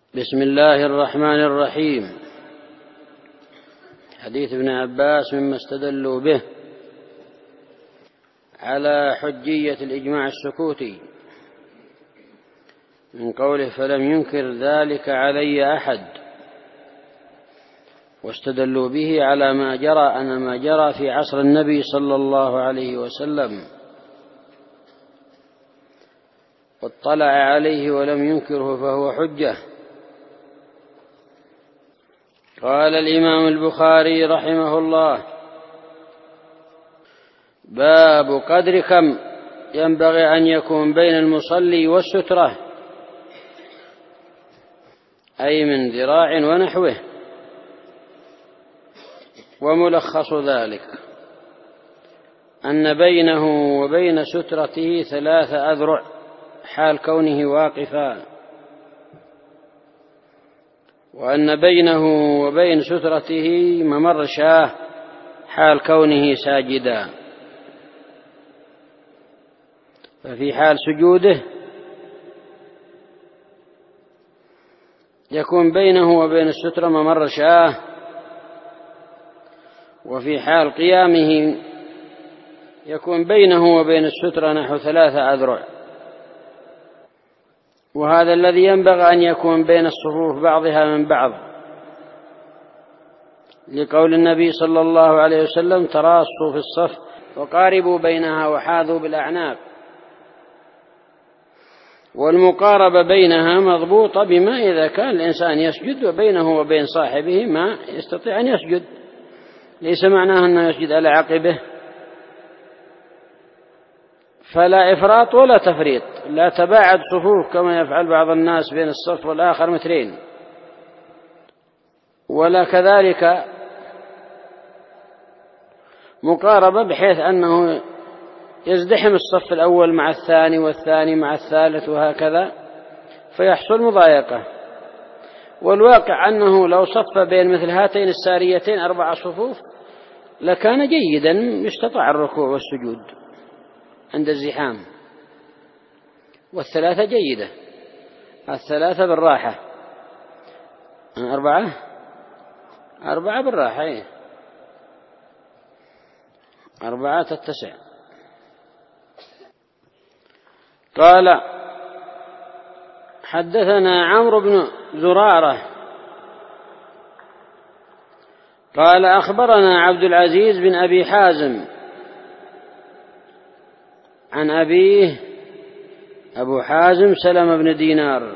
بسم الله الرحمن الرحيم. حديث ابن عباس مما استدلوا به على حجية الإجماع السكوتي من قوله فلم ينكر ذلك علي أحد، واستدلوا به على ما جرى أن ما جرى في عصر النبي صلى الله عليه وسلم واطلع عليه ولم ينكره فهو حجة. قال الإمام البخاري رحمه الله: باب قدر كم ينبغي أن يكون بين المصلي والسترة، أي من ذراع ونحوه. وملخص ذلك أن بينه وبين سترته 3 أذرع حال كونه واقفا، وأن بينه وبين سترته ممر شاه حال كونه ساجدا. ففي حال سجوده يكون بينه وبين السترة ممر شاه، وفي حال قيامه يكون بينه وبين السترة نحو 3 أذرع. وهذا الذي ينبغي أن يكون بين الصفوف بعضها من بعض، لقول النبي صلى الله عليه وسلم: تراصوا في الصف وقاربوا بينها وحاذوا بالأعناق. والمقاربة بينها مضبوطة بما إذا كان الإنسان يسجد وبينه وبين صاحبه ما يستطيع أن يسجد، ليس معناه أنه يسجد على عقبه، فلا إفراط ولا تفريط، لا تباعد صفوف كما يفعل بعض الناس بين الصف والآخر 2 متر، ولا كذلك مقاربة بحيث أنه يزدحم الصف الأول مع الثاني والثاني مع الثالث وهكذا فيحصل مضايقة. والواقع أنه لو صف بين مثل هاتين الساريتين 4 صفوف لكان جيدا، يستطاع الركوع والسجود عند الزحام. وال3 جيدة، 3 بالراحة، 4 بالراحة، 4 تتسع. قال: حدثنا عمرو بن زرارة قال: أخبرنا عبد العزيز بن أبي حازم عن أبيه أبو حازم سلمة بن دينار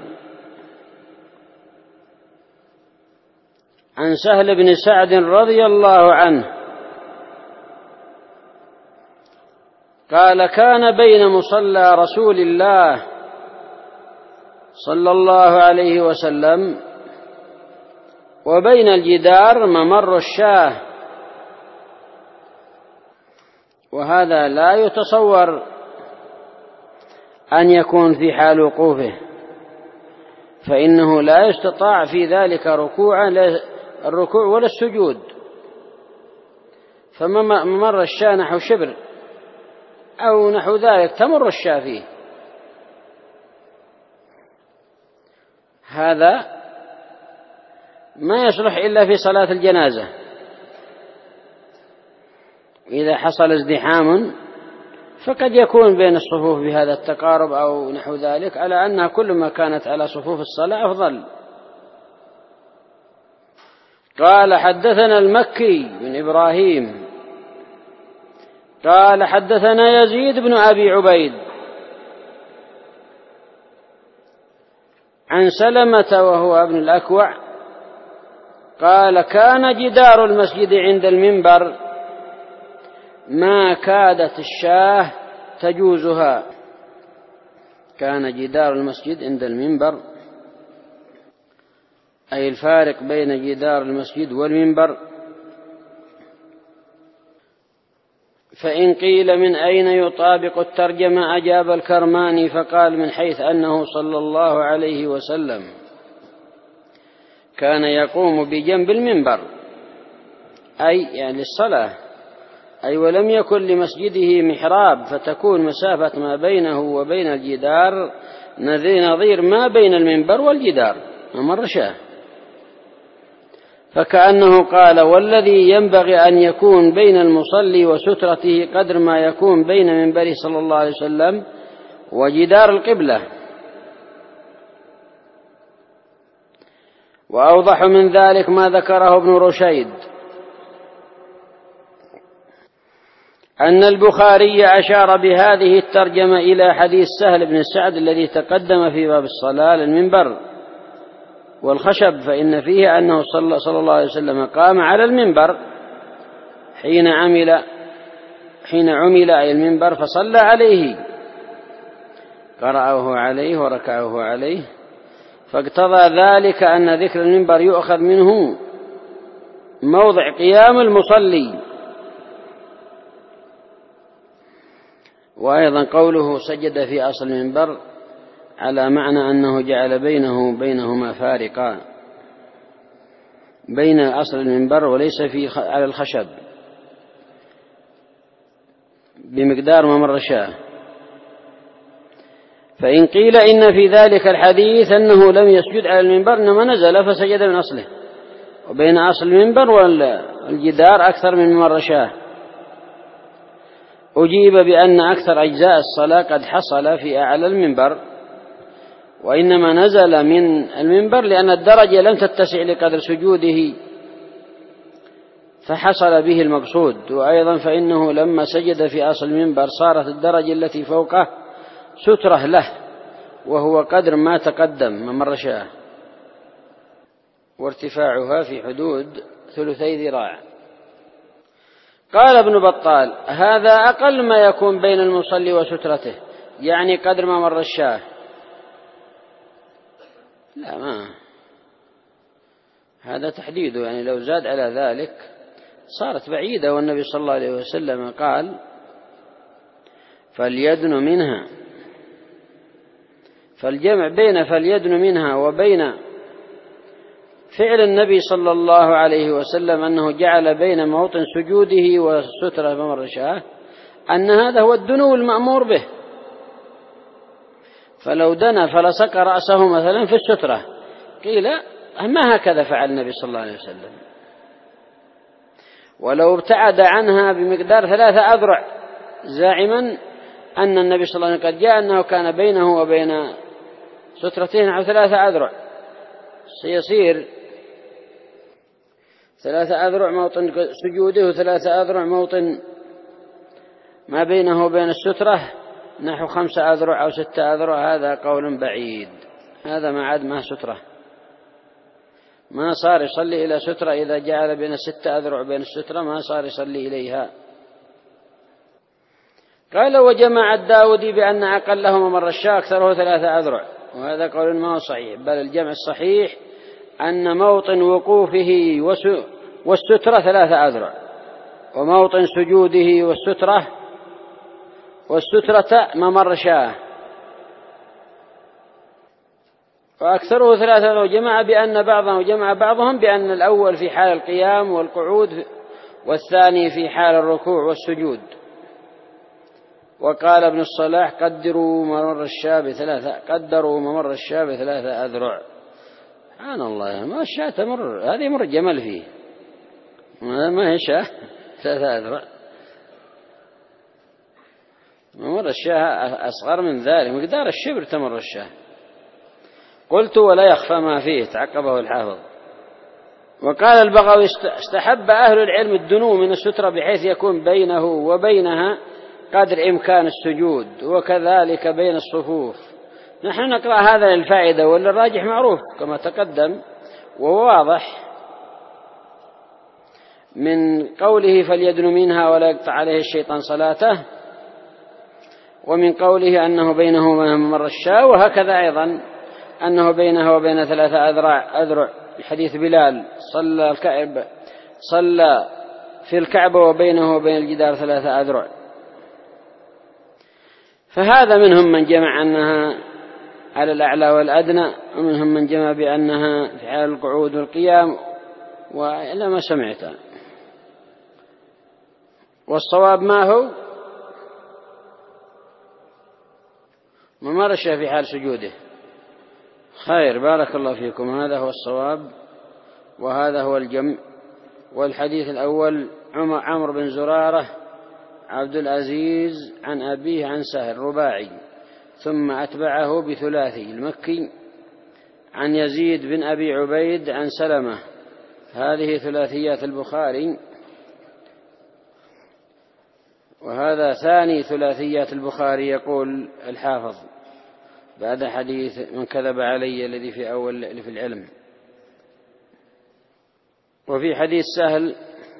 عن سهل بن سعد رضي الله عنه قال: كان بين مصلى رسول الله صلى الله عليه وسلم وبين الجدار ممر الشاه، وهذا لا يتصور أن يكون في حال وقوفه، فإنه لا يستطاع في ذلك الركوع ولا السجود. فممر الشاه نحو شبر أو نحو ذلك تمر الشاه فيه، هذا ما يصلح إلا في صلاة الجنازة إذا حصل ازدحام، فقد يكون بين الصفوف بهذا التقارب أو نحو ذلك، على أنها كل ما كانت على صفوف الصلاة أفضل. قال: حدثنا المكي بن إبراهيم قال: حدثنا يزيد بن أبي عبيد عن سلمة وهو ابن الأكوع قال: كان جدار المسجد عند المنبر ما كادت الشاه تجوزها. كان جدار المسجد عند المنبر، أي الفارق بين جدار المسجد والمنبر. فإن قيل من أين يطابق الترجمة أجاب الكرماني فقال: من حيث أنه صلى الله عليه وسلم كان يقوم بجنب المنبر، أي يعني الصلاة، أي ولم يكن لمسجده محراب فتكون مسافة ما بينه وبين الجدار نظير ما بين المنبر والجدار، ممر شاه. فكأنه قال: والذي ينبغي أن يكون بين المصلي وسترته قدر ما يكون بين منبره صلى الله عليه وسلم وجدار القبلة. وأوضح من ذلك ما ذكره ابن رشيد أن البخاري أشار بهذه الترجمة إلى حديث سهل بن سعد الذي تقدم في باب الصلاة للمنبر والخشب، فإن فيه أنه صلى الله عليه وسلم قام على المنبر حين عمل أي المنبر فصلى عليه، قرأه عليه وركعه عليه، فاقتضى ذلك أن ذكر المنبر يؤخذ منه موضع قيام المصلي. وأيضا قوله سجد في أصل المنبر على معنى أنه جعل بينهما فارقا بين أصل المنبر وليس على الخشب بمقدار ممر شاه. فإن قيل إن في ذلك الحديث أنه لم يسجد على المنبر إنما نزل فسجد من أصله، وبين أصل المنبر والجدار أكثر من ممر شاه، أجيب بأن أكثر أجزاء الصلاة قد حصل في أعلى المنبر، وإنما نزل من المنبر لأن الدرجة لم تتسع لقدر سجوده فحصل به المقصود. وأيضا فإنه لما سجد في أصل المنبر صارت الدرجة التي فوقه سترة له، وهو قدر ما تقدم ممر شاه، وارتفاعها في حدود 3 ذراع. قال ابن بطال: هذا أقل ما يكون بين المصلي وسترته، يعني قدر ما مر الشاه. لا، ما هذا تحديده، يعني لو زاد على ذلك صارت بعيدة، والنبي صلى الله عليه وسلم قال: فليدن منها. فالجمع بين فليدن منها وبين فعل النبي صلى الله عليه وسلم أنه جعل بين موطن سجوده والسترة ممر شاه أن هذا هو الدنو المأمور به، فلو دنا فلصق رأسه مثلا في السترة قيل ما هكذا فعل النبي صلى الله عليه وسلم. ولو ابتعد عنها بمقدار 3 أذرع زاعما أن النبي صلى الله عليه وسلم قد جاء أنه كان بينه وبين سترتين أو 3 أذرع، سيصير 3 أذرع موطن سجوده و3 أذرع موطن ما بينه وبين السترة نحو 5 أذرع أو 6 أذرع. هذا قول بعيد، هذا ما عاد ما سترة، ما صار يصلي إلى سترة. إذا جعل بين 6 أذرع بين السترة ما صار يصلي إليها. قال: وجمع الداودي بأن أقله ممر الشاه أكثره 3 أذرع، وهذا قول ما هو صحيح، بل الجمع الصحيح أن موطن وقوفه والسترة 3 أذرع، وموطن سجوده والسترة ممر شاه، وأكثره 3 أذرع. جمع بعضهم بأن الأول في حال القيام والقعود، والثاني في حال الركوع والسجود. وقال ابن الصلاح: قدروا ممر الشاه ب3 أذرع. سبحان الله، ما الشاة تمر، هذه مر جمل فيه، ما هي شاة 3 أذرع. ممر الشاه أصغر من ذلك، مقدار الشبر تمر الشاه. قلت: ولا يخفى ما فيه، تعقبه الحافظ. وقال البغوي: استحب أهل العلم الدنو من السترة بحيث يكون بينه وبينها قدر إمكان السجود، وكذلك بين الصفوف. نحن نقرأ هذا للفائدة، والراجح معروف كما تقدم وواضح من قوله: فليدن منها ولا يقطع عليه الشيطان صلاته، ومن قوله أنه بينه وبين ممر الشاه، وهكذا أيضا أنه بينه وبين 3 أذرع حديث بلال: صلى في الكعبة وبينه وبين الجدار 3 أذرع. فهذا منهم من جمع أنها على الأعلى والأدنى، ومنهم من جمع بأنها في حال القعود والقيام، وإلا ما سمعت. والصواب ما هو ممر الشاه في حال سجوده، خير، بارك الله فيكم. هذا هو الصواب وهذا هو الجمع. والحديث الأول عمرو بن زرارة عبد العزيز عن أبيه عن سهل رباعي، ثم أتبعه بثلاثي المكي عن يزيد بن أبي عبيد عن سلمة. هذه ثلاثيات البخاري، وهذا ثاني ثلاثيات البخاري. يقول الحافظ بعد حديث من كذب علي الذي في أول في العلم. وفي حديث سهل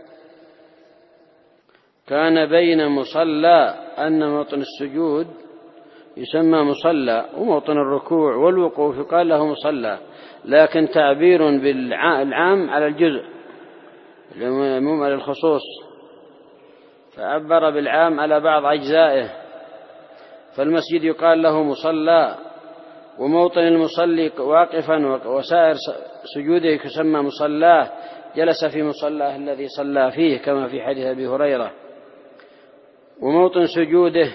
كان بين مصلى، أن موطن السجود يسمى مصلى، وموطن الركوع والوقوف يقال له مصلى، لكن تعبير بالعام على الجزء العموم على الخصوص، فعبر بالعام على بعض أجزائه. فالمسجد يقال له مصلى، وموطن المصلي واقفا وسائر سجوده يسمى مصلاه، جلس في مصلاه الذي صلى فيه كما في حديث أبي هريرة. وموطن سجوده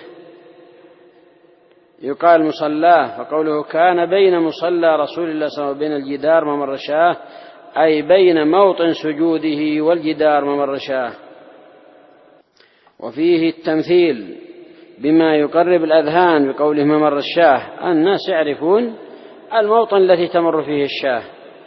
يقال مصلاه، فقوله كان بين مصلى رسول الله صلى الله عليه وسلم وبين الجدار ممر شاه، أي بين موطن سجوده والجدار ممر شاه. وفيه التمثيل بما يقرب الأذهان بقوله ممر الشاه، الناس يعرفون الموطن الذي تمر فيه الشاه.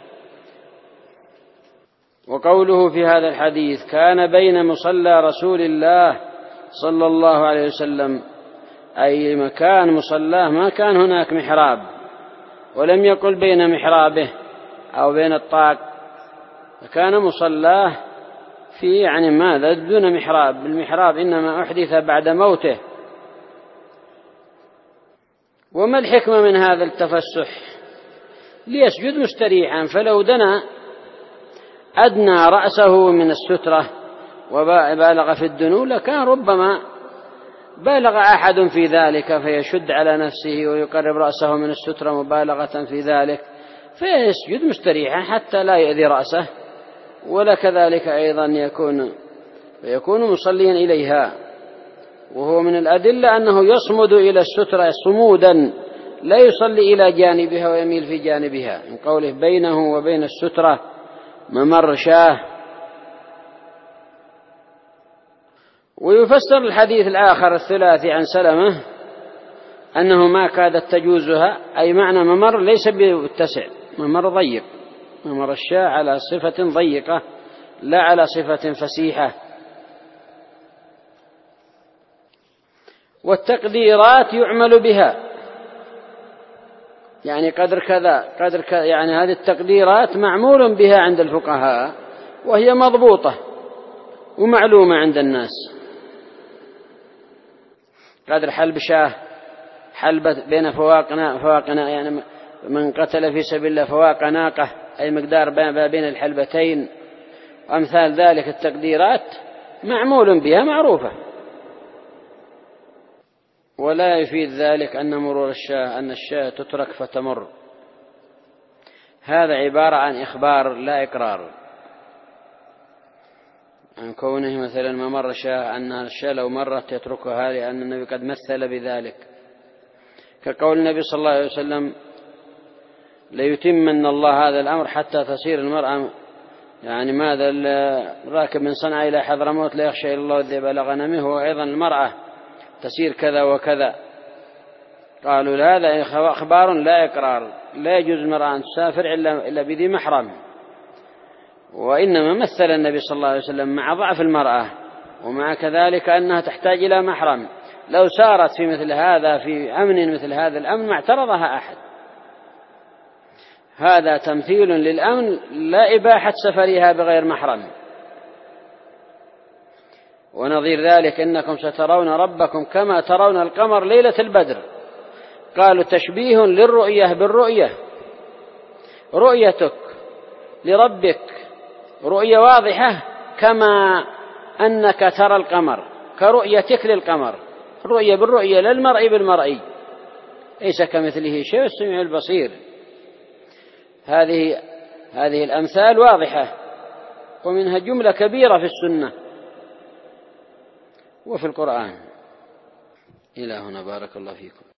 وقوله في هذا الحديث كان بين مصلى رسول الله صلى الله عليه وسلم، أي مكان مصلاه ما كان هناك محراب، ولم يقل بين محرابه أو بين الطاق، فكان مصلاه في يعني ماذا دون محراب. المحراب إنما أحدث بعد موته. وما الحكمة من هذا التفسح؟ ليسجد مستريحا، فلو دنا أدنى رأسه من السترة وبالغ في الدنو لكان ربما بالغ أحد في ذلك فيشد على نفسه ويقرب رأسه من السترة مبالغة في ذلك، فيسجد مستريحا حتى لا يؤذي رأسه، ولا كذلك أيضا يكون مصليا إليها. وهو من الأدلة أنه يصمد إلى السترة صمودا، لا يصلي إلى جانبها ويميل في جانبها، من قوله بينه وبين السترة ممر شاه. ويفسر الحديث الآخر الثلاثي عن سلمة أنه ما كادت تجوزها، أي معنى ممر ليس بالتسع، ممر ضيق، ممر الشاه على صفة ضيقة لا على صفة فسيحة. والتقديرات يعمل بها، يعني قدر كذا قدر كذا، يعني هذه التقديرات معمول بها عند الفقهاء، وهي مضبوطة ومعلومة عند الناس. قدر حلب شاه، حلبة بين فواقنا، يعني من قتل في سبيل الله فواق ناقة، أي مقدار بين الحلبتين، وأمثال ذلك. التقديرات معمول بها معروفة. ولا يفيد ذلك أن مرور الشاه أن الشاه تترك فتمر، هذا عبارة عن إخبار لا إقرار، عن كونه مثلا ممر شاه أن الشاه لو مرت يتركها، لأن النبي قد مثل بذلك، كقول النبي صلى الله عليه وسلم ليتمن الله هذا الأمر حتى تصير المرأة، يعني ماذا الراكب من صنعاء إلى حضرموت لا يخشى إلا الله الذئب على غنمه، وأيضا المرأة تسير كذا وكذا. قالوا هذا أخبار لا إقرار، لا يجوز المرأة أن تسافر إلا بذي محرم. وإنما مثل النبي صلى الله عليه وسلم مع ضعف المرأة، ومع كذلك أنها تحتاج إلى محرم، لو سارت في مثل هذا في أمن مثل هذا الأمن ما اعترضها أحد. هذا تمثيل للأمن لا إباحة سفرها بغير محرم. ونظير ذلك إنكم سترون ربكم كما ترون القمر ليلة البدر، قالوا تشبيه للرؤية بالرؤية، رؤيتك لربك رؤية واضحة كما أنك ترى القمر كرؤيتك للقمر، الرؤية بالرؤية للمرء بالمرئي، ليس كمثله شيء السميع البصير. هذه الأمثال واضحة، ومنها جملة كبيرة في السنة وفي القرآن. إلى هنا بارك الله فيكم.